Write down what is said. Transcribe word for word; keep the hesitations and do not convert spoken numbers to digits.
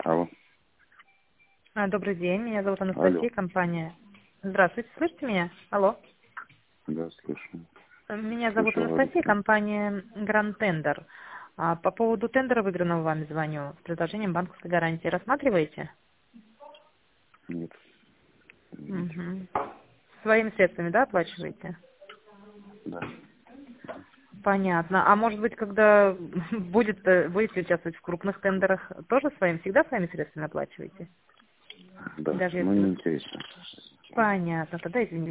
Алло. А, Добрый день, меня зовут Анастасия, Алло. компания. Здравствуйте, слышите меня? Алло. Да, слышу. Меня зовут Слышу, Анастасия, говорите. компания Гранд Тендер. А, По поводу тендера, выигранного вами, звоню с предложением банковской гарантии. Рассматриваете? Нет. Извините. Угу. Своими средствами, да, оплачиваете? Да. Понятно. А может быть, когда будет, э, будете участвовать в крупных тендерах, тоже своим, всегда своими средствами оплачиваете? Да. Даже Ну, если вы... не интересно. Понятно, тогда извините.